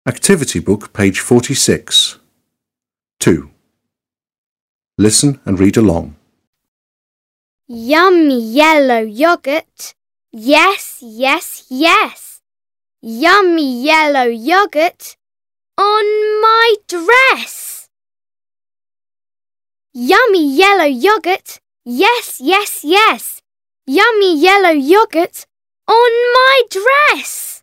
Activity Book, page 46. 2. Listen and read along. Yummy yellow yogurt. Yes, yes, yes. Yummy yellow yogurt on my dress. Yummy yellow yogurt. Yes, yes, yes. Yummy yellow yogurt on my dress.